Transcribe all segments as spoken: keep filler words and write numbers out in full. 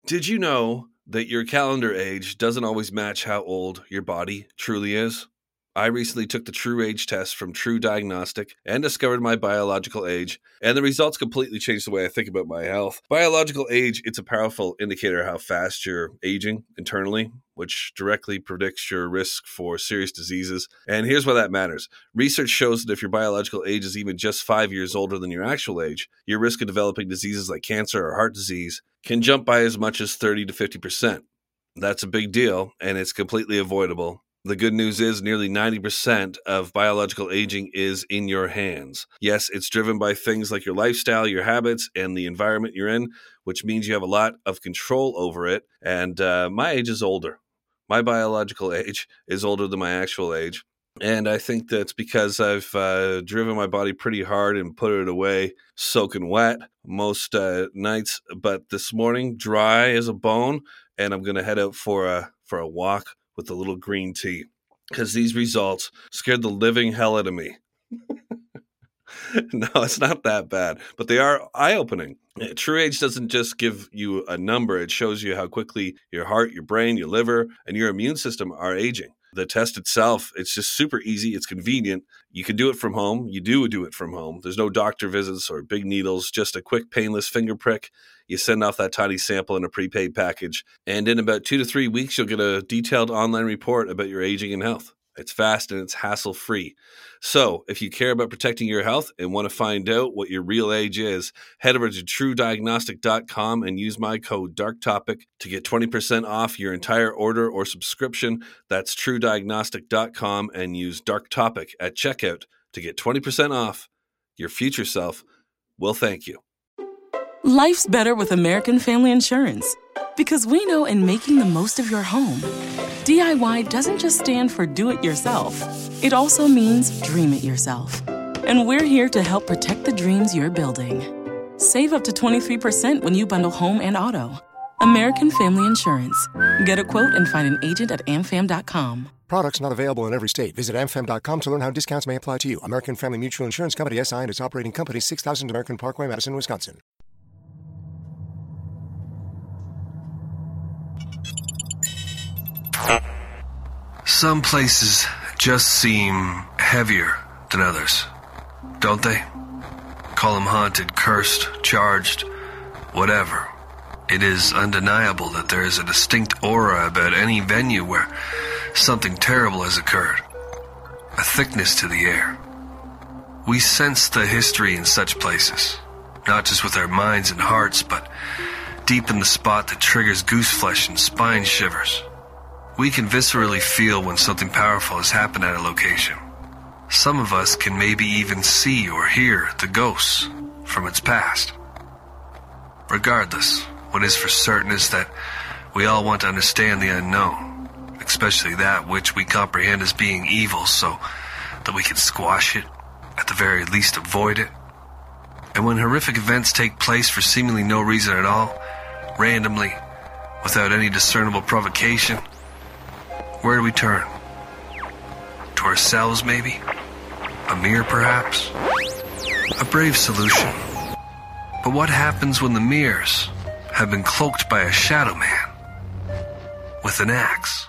Did you know that your calendar age doesn't always match how old your body truly is? I recently took the True Age test from True Diagnostic and discovered my biological age, and the results completely changed the way I think about my health. Biological age, it's a powerful indicator of how fast you're aging internally, which directly predicts your risk for serious diseases. And here's why that matters. Research shows that if your biological age is even just five years older than your actual age, your risk of developing diseases like cancer or heart disease can jump by as much as thirty to fifty percent. That's a big deal, and it's completely avoidable. The good news is nearly ninety percent of biological aging is in your hands. Yes, it's driven by things like your lifestyle, your habits, and the environment you're in, which means you have a lot of control over it. And uh, my age is older. My biological age is older than my actual age. And I think that's because I've uh, driven my body pretty hard and put it away soaking wet most uh, nights. But this morning, dry as a bone, and I'm going to head out for a for a walk with a little green tea, because these results scared the living hell out of me. No, it's not that bad, but they are eye-opening. True Age doesn't just give you a number. It shows you how quickly your heart, your brain, your liver, and your immune system are aging. The test itself, it's just super easy. It's convenient. You can do it from home. You do do it from home. There's no doctor visits or big needles, just a quick painless finger prick. You send off that tiny sample in a prepaid package. And in about two to three weeks, you'll get a detailed online report about your aging and health. It's fast and it's hassle-free. So if you care about protecting your health and want to find out what your real age is, head over to true diagnostic dot com and use my code DARKTOPIC to get twenty percent off your entire order or subscription. That's true diagnostic dot com and use DARKTOPIC at checkout to get twenty percent off. Your future self will thank you. Life's better with American Family Insurance, because we know in making the most of your home, D I Y doesn't just stand for do it yourself. It also means dream it yourself. And we're here to help protect the dreams you're building. Save up to twenty-three percent when you bundle home and auto. American Family Insurance. Get a quote and find an agent at am fam dot com. Products not available in every state. Visit am fam dot com to learn how discounts may apply to you. American Family Mutual Insurance Company, S I and its operating company, six thousand American Parkway, Madison, Wisconsin. Some places just seem heavier than others, don't they? Call them haunted, cursed, charged, whatever. It is undeniable that there is a distinct aura about any venue where something terrible has occurred. A thickness to the air. We sense the history in such places, not just with our minds and hearts, but deep in the spot that triggers goose flesh and spine shivers. We can viscerally feel when something powerful has happened at a location. Some of us can maybe even see or hear the ghosts from its past. Regardless, what is for certain is that we all want to understand the unknown, especially that which we comprehend as being evil, so that we can squash it, at the very least avoid it. And when horrific events take place for seemingly no reason at all, randomly, without any discernible provocation, where do we turn? To ourselves, maybe? A mirror, perhaps? A brave solution. But what happens when the mirrors have been cloaked by a shadow man with an axe?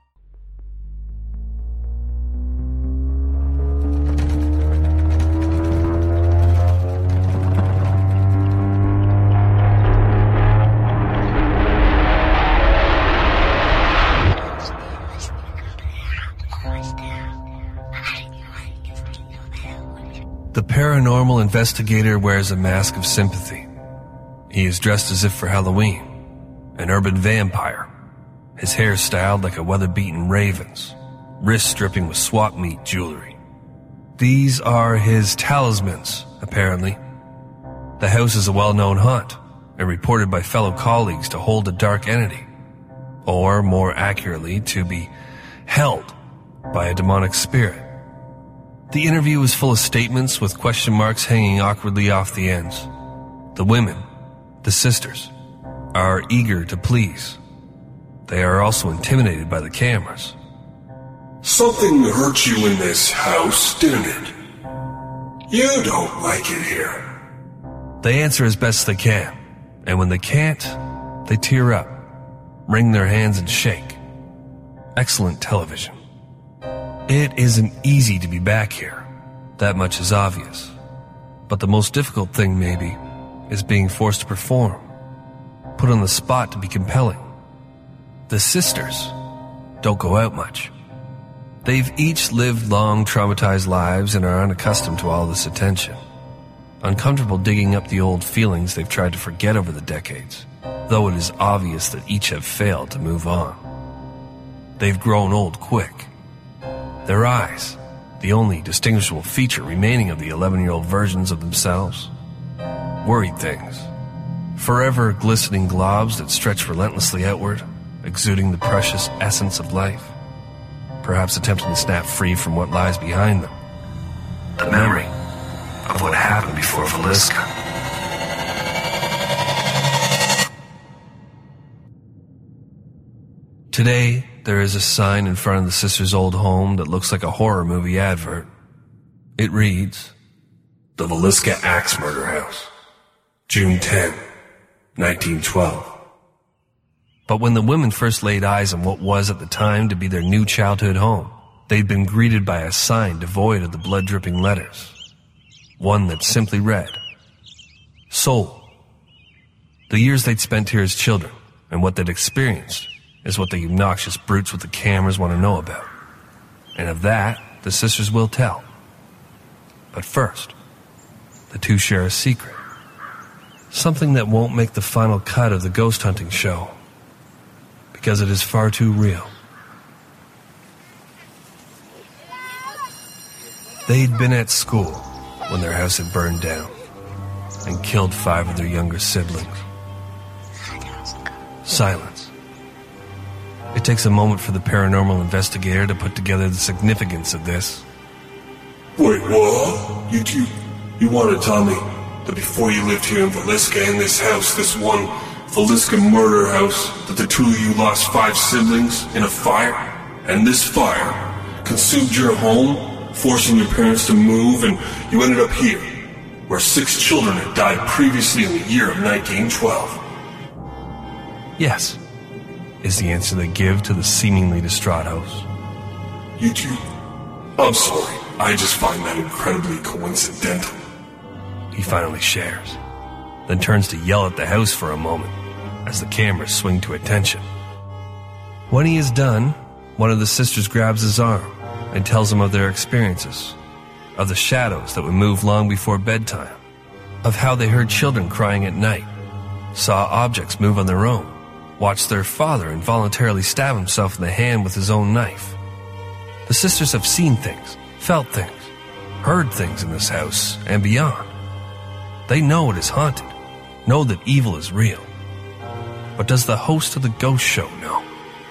The paranormal investigator wears a mask of sympathy. He is dressed as if for Halloween, an urban vampire, his hair styled like a weather-beaten raven's, wrists dripping with swap meet jewelry. These are his talismans, apparently. The house is a well-known haunt, and reported by fellow colleagues to hold a dark entity, or more accurately, to be held by a demonic spirit. The interview is full of statements with question marks hanging awkwardly off the ends. The women, the sisters, are eager to please. They are also intimidated by the cameras. Something hurt you in this house, didn't it? You don't like it here. They answer as best they can, and when they can't, They tear up, wring their hands and shake. Excellent television. It isn't easy to be back here. That much is obvious. But the most difficult thing, maybe, is being forced to perform. Put on the spot to be compelling. The sisters don't go out much. They've each lived long, traumatized lives and are unaccustomed to all this attention. Uncomfortable digging up the old feelings they've tried to forget over the decades, though it is obvious that each have failed to move on. They've grown old quick. Their eyes, the only distinguishable feature remaining of the eleven-year-old versions of themselves, worried things. Forever glistening globs that stretch relentlessly outward, exuding the precious essence of life. Perhaps attempting to snap free from what lies behind them. The memory of what happened before Villisca. Today, there is a sign in front of the sisters' old home that looks like a horror movie advert. It reads, The Villisca Axe Murder House, June tenth, nineteen twelve. But when the women first laid eyes on what was at the time to be their new childhood home, they'd been greeted by a sign devoid of the blood-dripping letters. One that simply read, Soul. The years they'd spent here as children, and what they'd experienced, is what the obnoxious brutes with the cameras want to know about. And of that, the sisters will tell. But first, the two share a secret. Something that won't make the final cut of the ghost hunting show, because it is far too real. They'd been at school when their house had burned down and killed five of their younger siblings. Silence. It takes a moment for the paranormal investigator to put together the significance of this. Wait, what? You you, you want to tell me that before you lived here in Villisca, in this house, this one Villisca murder house, that the two of you lost five siblings in a fire? And this fire consumed your home, forcing your parents to move, and you ended up here, where six children had died previously in the year of nineteen twelve. Yes, is the answer they give to the seemingly distraught host. You two? I'm sorry, I just find that incredibly coincidental. He finally shares, then turns to yell at the house for a moment as the cameras swing to attention. When he is done, one of the sisters grabs his arm and tells him of their experiences, of the shadows that would move long before bedtime, of how they heard children crying at night, saw objects move on their own, watched their father involuntarily stab himself in the hand with his own knife. The sisters have seen things, felt things, heard things in this house and beyond. They know it is haunted, know that evil is real. But does the host of the ghost show know?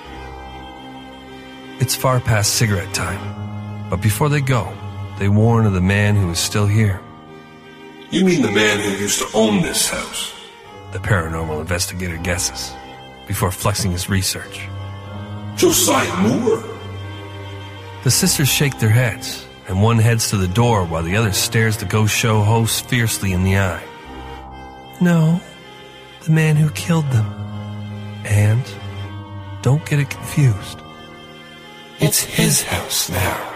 It's far past cigarette time, but before they go, they warn of the man who is still here. You mean the man who used to own this house? The paranormal investigator guesses, before flexing his research. Josiah Moore? The sisters shake their heads, and one heads to the door while the other stares the ghost show host fiercely in the eye. No, the man who killed them. And, don't get it confused, it's his house now.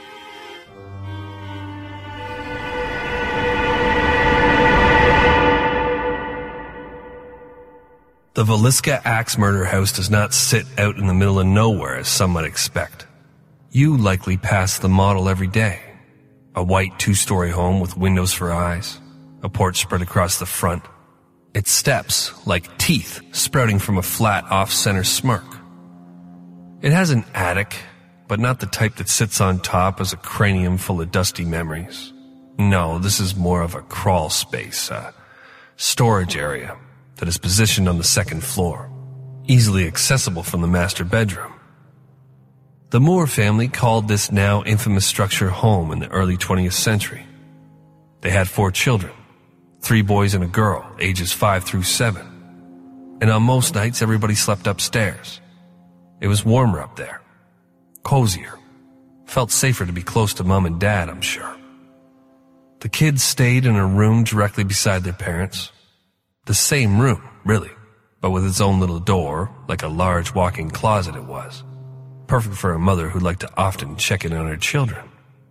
The Villisca Axe Murder House does not sit out in the middle of nowhere as some might expect. You likely pass the model every day. A white two-story home with windows for eyes, a porch spread across the front, its steps like teeth sprouting from a flat off-center smirk. It has an attic, but not the type that sits on top as a cranium full of dusty memories. No, this is more of a crawl space, a storage area that is positioned on the second floor, easily accessible from the master bedroom. The Moore family called this now infamous structure home in the early twentieth century. They had four children, three boys and a girl, ages five through seven. And on most nights, everybody slept upstairs. It was warmer up there, cozier, felt safer to be close to mom and dad, I'm sure. The kids stayed in a room directly beside their parents. The same room, really, but with its own little door, like a large walk-in closet it was. Perfect for a mother who'd like to often check in on her children.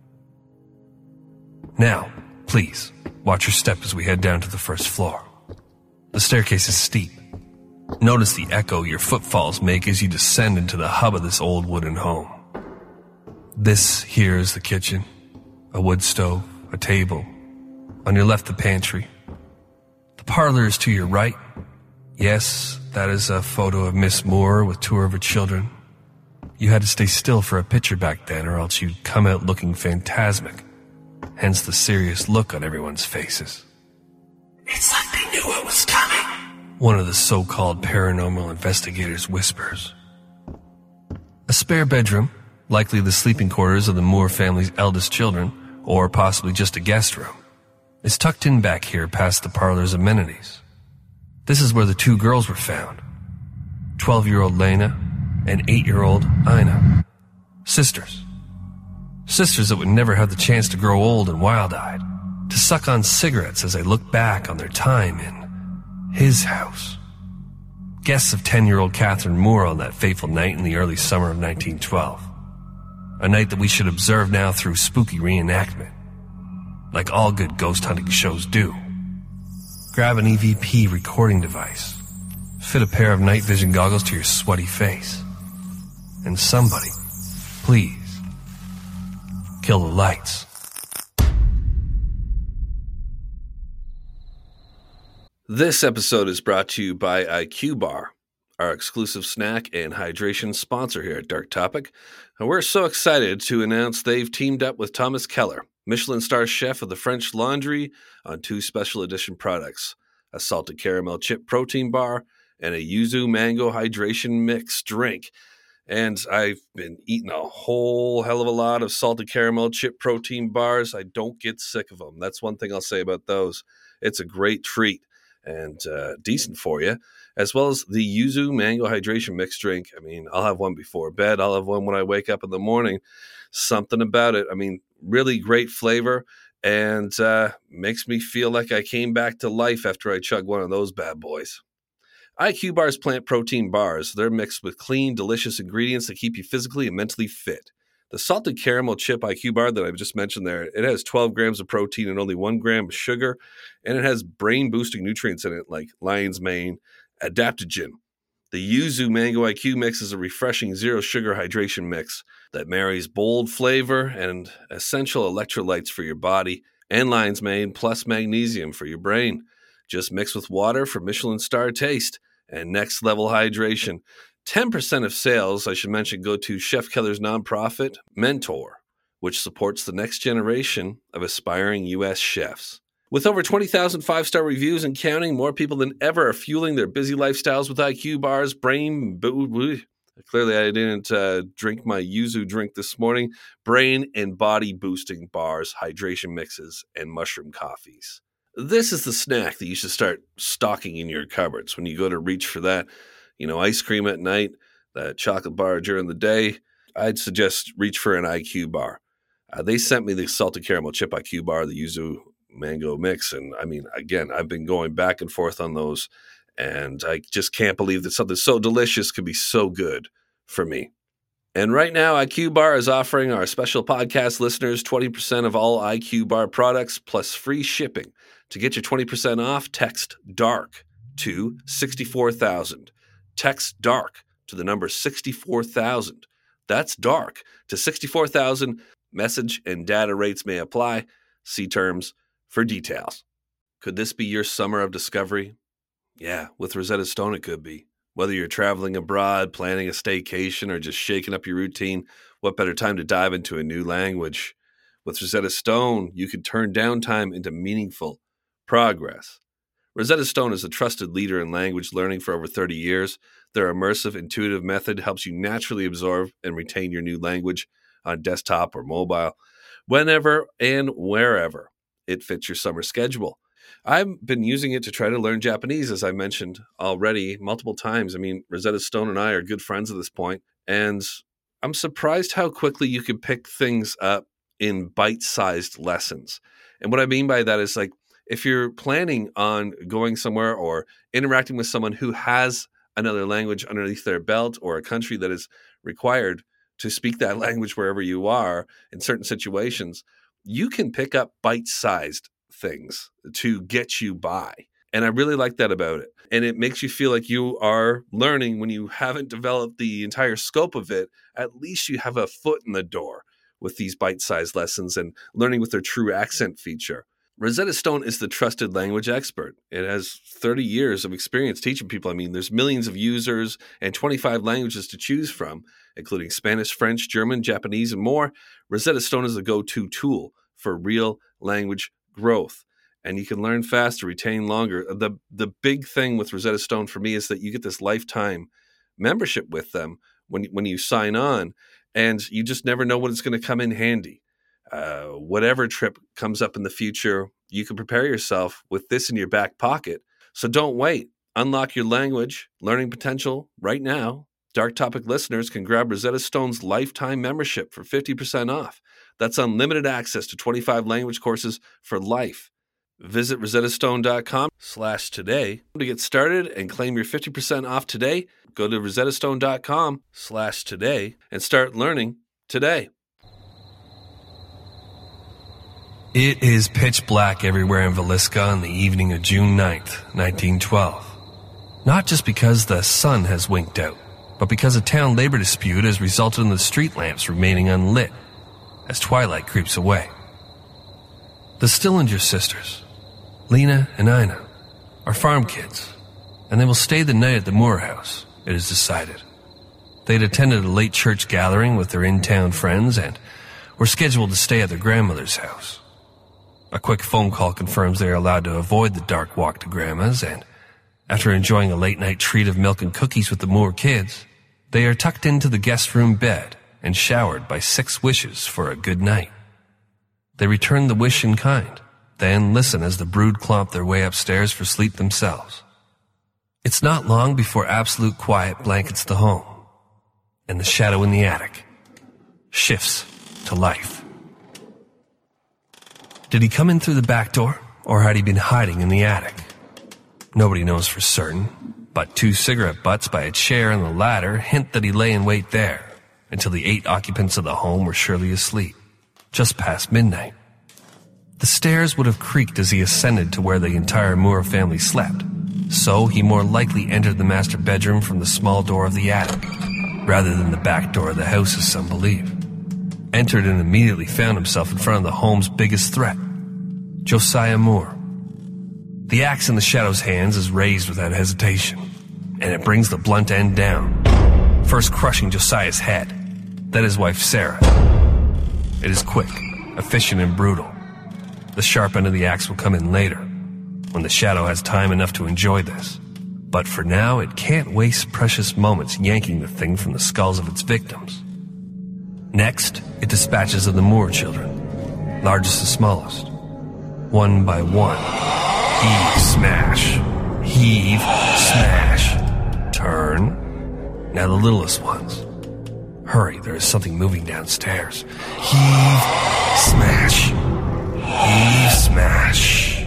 Now, please, watch your step as we head down to the first floor. The staircase is steep. Notice the echo your footfalls make as you descend into the hub of this old wooden home. This here is the kitchen. A wood stove, a table. On your left, the pantry. The parlor is to your right. Yes, that is a photo of Miss Moore with two of her children. You had to stay still for a picture back then, or else you'd come out looking phantasmic. Hence the serious look on everyone's faces. It's like they knew it was coming. One of the so-called paranormal investigators whispers. A spare bedroom, likely the sleeping quarters of the Moore family's eldest children, or possibly just a guest room, is tucked in back here past the parlor's amenities. This is where the two girls were found. twelve-year-old Lena and eight-year-old Ina. Sisters. Sisters that would never have the chance to grow old and wild-eyed, to suck on cigarettes as they look back on their time in his house. Guests of ten-year-old Catherine Moore on that fateful night in the early summer of nineteen twelve. A night that we should observe now through spooky reenactment, like all good ghost hunting shows do. Grab an E V P recording device, fit a pair of night vision goggles to your sweaty face, and somebody, please, kill the lights. This episode is brought to you by I Q Bar, our exclusive snack and hydration sponsor here at Dark Topic. And we're so excited to announce they've teamed up with Thomas Keller, Michelin star chef of the French Laundry, on two special edition products, a salted caramel chip protein bar and a yuzu mango hydration mix drink. And I've been eating a whole hell of a lot of salted caramel chip protein bars. I don't get sick of them. That's one thing I'll say about those. It's a great treat and uh, decent for you, as well as the yuzu mango hydration mix drink. I mean, I'll have one before bed. I'll have one when I wake up in the morning. Something about it. I mean, really great flavor and uh, makes me feel like I came back to life after I chug one of those bad boys. I Q Bar's plant protein bars. They're mixed with clean, delicious ingredients that keep you physically and mentally fit. The salted caramel chip I Q Bar that I've just mentioned there, it has twelve grams of protein and only one gram of sugar, and it has brain-boosting nutrients in it like lion's mane, adaptogen. The Yuzu Mango I Q mix is a refreshing zero-sugar hydration mix that marries bold flavor and essential electrolytes for your body, and lion's mane plus magnesium for your brain. Just mix with water for Michelin star taste and next-level hydration. ten percent of sales, I should mention, go to Chef Keller's nonprofit, Mentor, which supports the next generation of aspiring U S chefs. With over twenty thousand five-star reviews and counting, more people than ever are fueling their busy lifestyles with I Q Bars, brain... Bo- Clearly, I didn't uh, drink my yuzu drink this morning. Brain and body-boosting bars, hydration mixes, and mushroom coffees. This is the snack that you should start stocking in your cupboards when you go to reach for that. You know, ice cream at night, that chocolate bar during the day. I'd suggest reach for an I Q Bar. Uh, they sent me the salted caramel chip I Q Bar, the yuzu mango mix. And I mean, again, I've been going back and forth on those. And I just can't believe that something so delicious could be so good for me. And right now, I Q Bar is offering our special podcast listeners twenty percent of all I Q Bar products plus free shipping. To get your twenty percent off, text DARK to sixty-four thousand. Text DARK to the number sixty-four thousand. That's DARK to sixty-four thousand. Message and data rates may apply. See terms for details. Could this be your summer of discovery? Yeah, with Rosetta Stone it could be. Whether you're traveling abroad, planning a staycation, or just shaking up your routine, what better time to dive into a new language? With Rosetta Stone, you can turn downtime into meaningful progress. Rosetta Stone is a trusted leader in language learning for over thirty years. Their immersive, intuitive method helps you naturally absorb and retain your new language on desktop or mobile, whenever and wherever it fits your summer schedule. I've been using it to try to learn Japanese, as I mentioned already multiple times. I mean, Rosetta Stone and I are good friends at this point, and I'm surprised how quickly you can pick things up in bite-sized lessons. And what I mean by that is, like, if you're planning on going somewhere or interacting with someone who has another language underneath their belt, or a country that is required to speak that language wherever you are in certain situations, you can pick up bite-sized things to get you by. And I really like that about it. And it makes you feel like you are learning when you haven't developed the entire scope of it. At least you have a foot in the door with these bite-sized lessons and learning with their true accent feature. Rosetta Stone is the trusted language expert. It has thirty years of experience teaching people. I mean, there's millions of users and twenty-five languages to choose from, including Spanish, French, German, Japanese, and more. Rosetta Stone is a go-to tool for real language growth. And you can learn faster, retain longer. The, the big thing with Rosetta Stone for me is that you get this lifetime membership with them when, when you sign on, and you just never know when it's going to come in handy. Uh, whatever trip comes up in the future, you can prepare yourself with this in your back pocket. So don't wait. Unlock your language learning potential right now. Dark Topic listeners can grab Rosetta Stone's lifetime membership for fifty percent off. That's unlimited access to twenty-five language courses for life. Visit rosettastone.com slash today to get started and claim your fifty percent off today. Go to rosettastone.com slash today and start learning today. It is pitch black everywhere in Villisca on the evening of June ninth, nineteen twelve. Not just because the sun has winked out, but because a town labor dispute has resulted in the street lamps remaining unlit as twilight creeps away. The Stillinger sisters, Lena and Ina, are farm kids, and they will stay the night at the Moore house, it is decided. They had attended a late church gathering with their in-town friends and were scheduled to stay at their grandmother's house. A quick phone call confirms they are allowed to avoid the dark walk to Grandma's, and after enjoying a late-night treat of milk and cookies with the Moore kids, they are tucked into the guest room bed and showered by six wishes for a good night. They return the wish in kind, then listen as the brood clomp their way upstairs for sleep themselves. It's not long before absolute quiet blankets the home, and the shadow in the attic shifts to life. Did he come in through the back door, or had he been hiding in the attic? Nobody knows for certain, but two cigarette butts by a chair and the ladder hint that he lay in wait there until the eight occupants of the home were surely asleep, just past midnight. The stairs would have creaked as he ascended to where the entire Moore family slept, so he more likely entered the master bedroom from the small door of the attic, rather than the back door of the house, as some believe. Entered and immediately found himself in front of the home's biggest threat, Josiah Moore. The axe in the shadow's hands is raised without hesitation, and it brings the blunt end down, first crushing Josiah's head, then his wife Sarah. It is quick, efficient, and brutal. The sharp end of the axe will come in later, when the shadow has time enough to enjoy this. But for now, it can't waste precious moments yanking the thing from the skulls of its victims. Next, it dispatches of the Moore children, largest to smallest. One by one, heave, smash, heave, smash, turn. Now the littlest ones. Hurry, there is something moving downstairs. Heave, smash, heave, smash.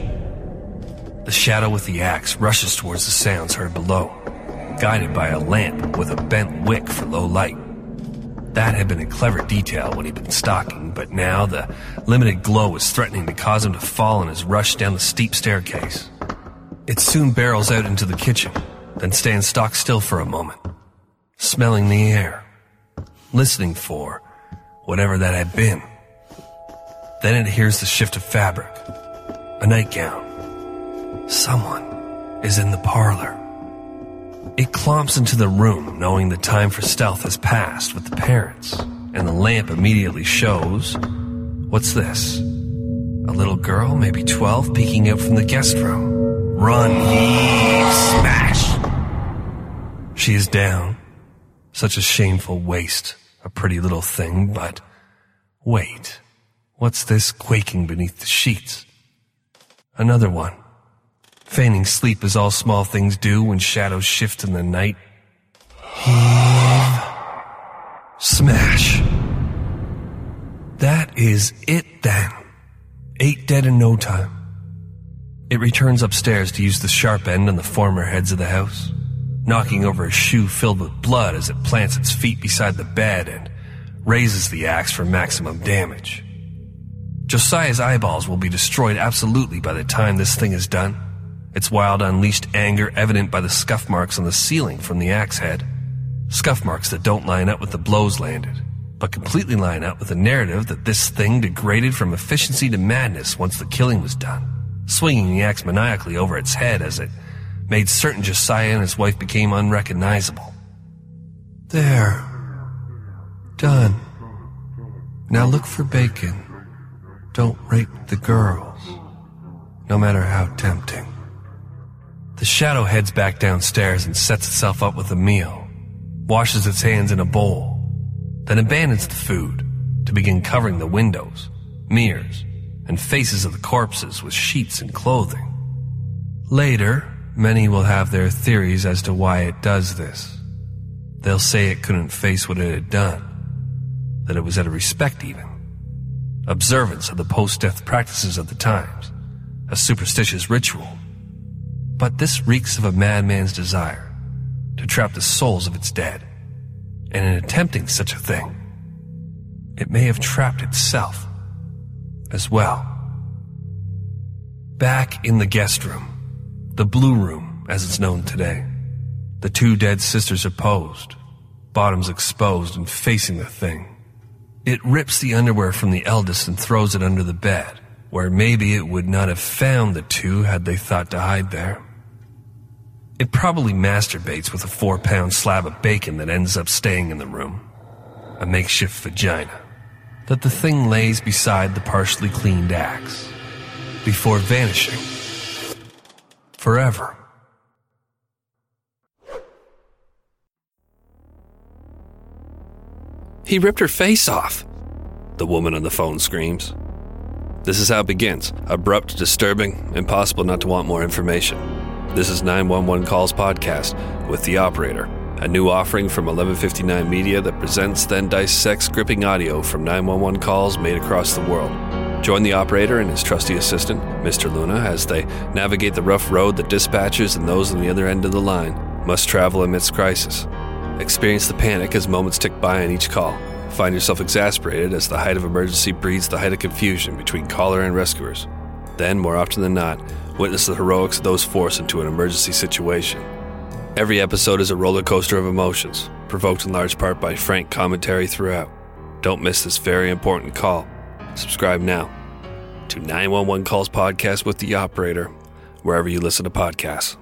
The shadow with the axe rushes towards the sounds heard below, guided by a lamp with a bent wick for low light. That had been a clever detail when he'd been stalking, but now the limited glow was threatening to cause him to fall in his rush down the steep staircase. It soon barrels out into the kitchen, then stands stock still for a moment, smelling the air, listening for whatever that had been. Then it hears the shift of fabric, a nightgown. Someone is in the parlor. It clomps into the room, knowing the time for stealth has passed with the parents, and the lamp immediately shows... What's this? A little girl, maybe twelve, peeking out from the guest room. Run, heave, smash! She is down. Such a shameful waste, a pretty little thing, but... Wait, what's this quaking beneath the sheets? Another one. Feigning sleep as all small things do when shadows shift in the night. Heave. Smash. That is it then. Eight dead in no time. It returns upstairs to use the sharp end on the former heads of the house, knocking over a shoe filled with blood as it plants its feet beside the bed and raises the axe for maximum damage. Josiah's eyeballs will be destroyed absolutely by the time this thing is done, its wild unleashed anger evident by the scuff marks on the ceiling from the axe head. Scuff marks that don't line up with the blows landed, but completely line up with the narrative that this thing degraded from efficiency to madness once the killing was done, swinging the axe maniacally over its head as it made certain Josiah and his wife became unrecognizable. There. Done. Now look for bacon. Don't rape the girls, no matter how tempting. The shadow heads back downstairs and sets itself up with a meal, washes its hands in a bowl, then abandons the food to begin covering the windows, mirrors, and faces of the corpses with sheets and clothing. Later, many will have their theories as to why it does this. They'll say it couldn't face what it had done, that it was out of respect even, observance of the post-death practices of the times, a superstitious ritual. But this reeks of a madman's desire to trap the souls of its dead, and in attempting such a thing, it may have trapped itself as well. Back in the guest room, the blue room as it's known today, the two dead sisters are posed, bottoms exposed and facing the thing. It rips the underwear from the eldest and throws it under the bed, where maybe it would not have found the two had they thought to hide there. It probably masturbates with a four-pound slab of bacon that ends up staying in the room, a makeshift vagina, that the thing lays beside the partially cleaned axe, before vanishing forever. He ripped her face off, the woman on the phone screams. This is how it begins. Abrupt, disturbing, impossible not to want more information. This is nine one one Calls Podcast with The Operator, a new offering from eleven fifty-nine Media that presents then dissects gripping audio from nine one one calls made across the world. Join the operator and his trusty assistant, Mister Luna, as they navigate the rough road that dispatchers and those on the other end of the line must travel amidst crisis. Experience the panic as moments tick by on each call. Find yourself exasperated as the height of emergency breeds the height of confusion between caller and rescuers. Then, more often than not, witness the heroics of those forced into an emergency situation. Every episode is a roller coaster of emotions, provoked in large part by frank commentary throughout. Don't miss this very important call. Subscribe now to nine one one Calls Podcast with The Operator, wherever you listen to podcasts.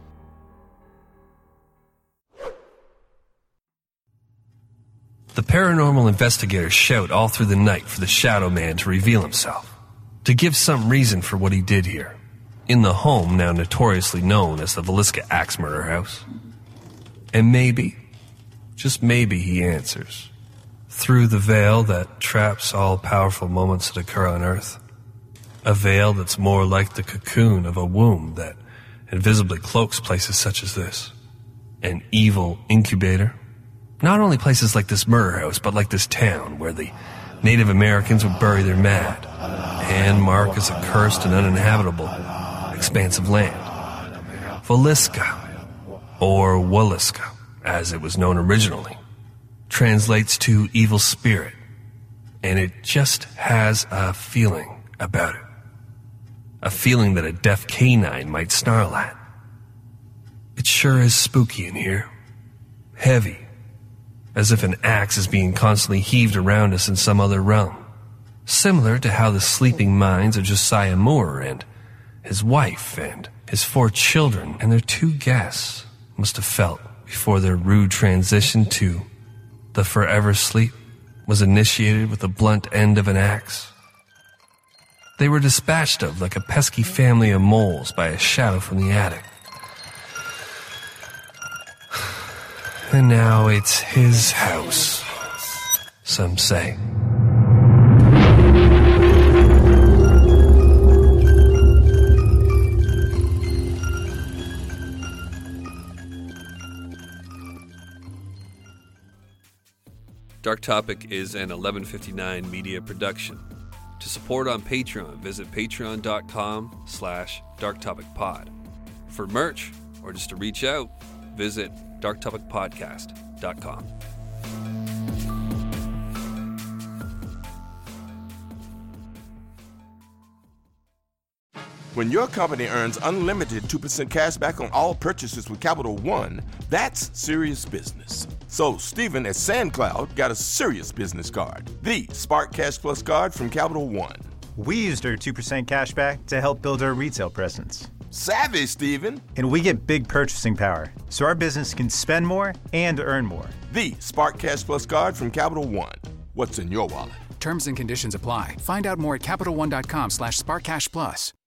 The paranormal investigators shout all through the night for the Shadow Man to reveal himself, to give some reason for what he did here, in the home now notoriously known as the Villisca Axe Murder House. And maybe, just maybe he answers, through the veil that traps all powerful moments that occur on Earth. A veil that's more like the cocoon of a womb that invisibly cloaks places such as this. An evil incubator. Not only places like this murder house, but like this town where the Native Americans would bury their mad and mark as a cursed and uninhabitable expanse of land. Villisca, or Willisca, as it was known originally, translates to evil spirit, and it just has a feeling about it. A feeling that a deaf canine might snarl at. It sure is spooky in here. Heavy. As if an axe is being constantly heaved around us in some other realm. Similar to how the sleeping minds of Josiah Moore and his wife and his four children and their two guests must have felt before their rude transition to the forever sleep was initiated with the blunt end of an axe. They were dispatched of like a pesky family of moles by a shadow from the attic. And now it's his house, some say. Dark Topic is an eleven fifty-nine Media production. To support on Patreon, visit patreon.com slash darktopicpod. For merch, or just to reach out, visit dark topic podcast dot com. When your company earns unlimited two percent cash back on all purchases with Capital One, that's serious business. So Stephen at SandCloud got a serious business card, the Spark Cash Plus card from Capital One. We used our two percent cash back to help build our retail presence. Savvy, Stephen. And we get big purchasing power, so our business can spend more and earn more. The Spark Cash Plus card from Capital One. What's in your wallet? Terms and conditions apply. Find out more at CapitalOne.com slash SparkCashPlus.